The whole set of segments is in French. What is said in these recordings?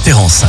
référence.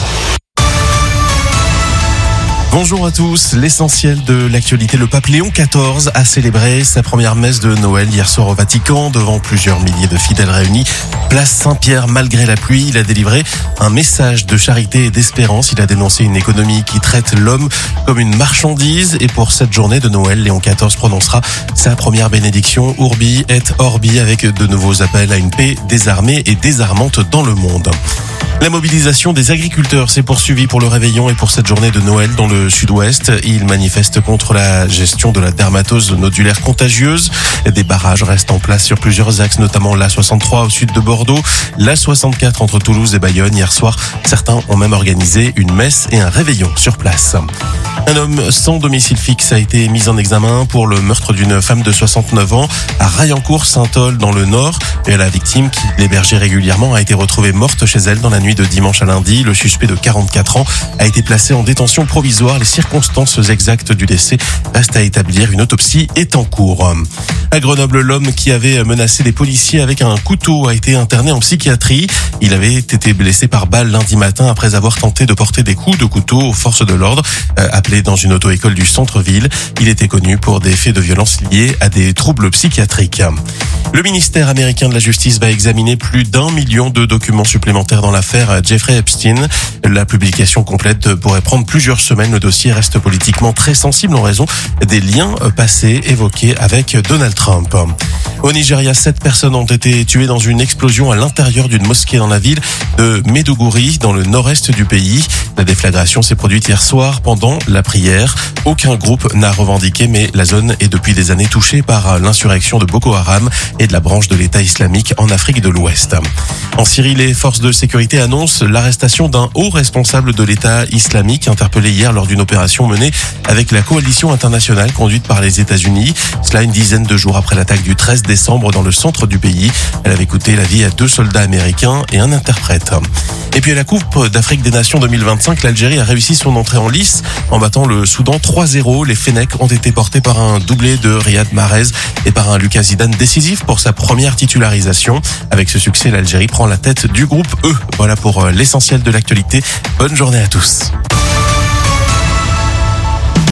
Bonjour à tous, l'essentiel de l'actualité. Le pape Léon XIV a célébré sa première messe de Noël hier soir au Vatican devant plusieurs milliers de fidèles réunis. Place Saint-Pierre, malgré la pluie, il a délivré un message de charité et d'espérance. Il a dénoncé une économie qui traite l'homme comme une marchandise. Et pour cette journée de Noël, Léon XIV prononcera sa première bénédiction Urbi et Orbi avec de nouveaux appels à une paix désarmée et désarmante dans le monde. La mobilisation des agriculteurs s'est poursuivie pour le réveillon et pour cette journée de Noël dans le sud-ouest. Ils manifestent contre la gestion de la dermatose nodulaire contagieuse. Des barrages restent en place sur plusieurs axes, notamment l'A63 au sud de Bordeaux, l'A64 entre Toulouse et Bayonne. Hier soir, certains ont même organisé une messe et un réveillon sur place. Un homme sans domicile fixe a été mis en examen pour le meurtre d'une femme de 69 ans à Raillencourt-Saint-Ol dans le Nord. Et la victime, qui l'hébergeait régulièrement, a été retrouvée morte chez elle dans la nuit de dimanche à lundi. Le suspect de 44 ans a été placé en détention provisoire. Les circonstances exactes du décès restent à établir. Une autopsie est en cours. À Grenoble, l'homme qui avait menacé des policiers avec un couteau a été interné en psychiatrie. Il avait été blessé par balle lundi matin après avoir tenté de porter des coups de couteau aux forces de l'ordre, appelées dans une auto-école du centre-ville. Il était connu pour des faits de violence liés à des troubles psychiatriques. Le ministère américain de la Justice va examiner plus d'1 million de documents supplémentaires dans l'affaire Jeffrey Epstein. La publication complète pourrait prendre plusieurs semaines. Le dossier reste politiquement très sensible en raison des liens passés évoqués avec Donald Trump. Au Nigeria, 7 personnes ont été tuées dans une explosion à l'intérieur d'une mosquée dans la ville de Maiduguri, dans le nord-est du pays. La déflagration s'est produite hier soir pendant la prière. Aucun groupe n'a revendiqué, mais la zone est depuis des années touchée par l'insurrection de Boko Haram et de la branche de l'État islamique en Afrique de l'Ouest. En Syrie, les forces de sécurité annoncent l'arrestation d'un haut responsable de l'État islamique interpellé hier lors d'une opération menée avec la coalition internationale conduite par les États-Unis. Cela une dizaine de jours après l'attaque du 13 décembre dans le centre du pays. Elle avait coûté la vie à 2 soldats américains et un interprète. Et puis à la Coupe d'Afrique des Nations 2025, l'Algérie a réussi son entrée en lice en battant le Soudan 3-0. Les Fennecs ont été portés par un doublé de Riyad Mahrez et par un Lucas Zidane décisif pour sa première titularisation. Avec ce succès, l'Algérie prend la tête du groupe E. Voilà pour l'essentiel de l'actualité. Bonne journée à tous.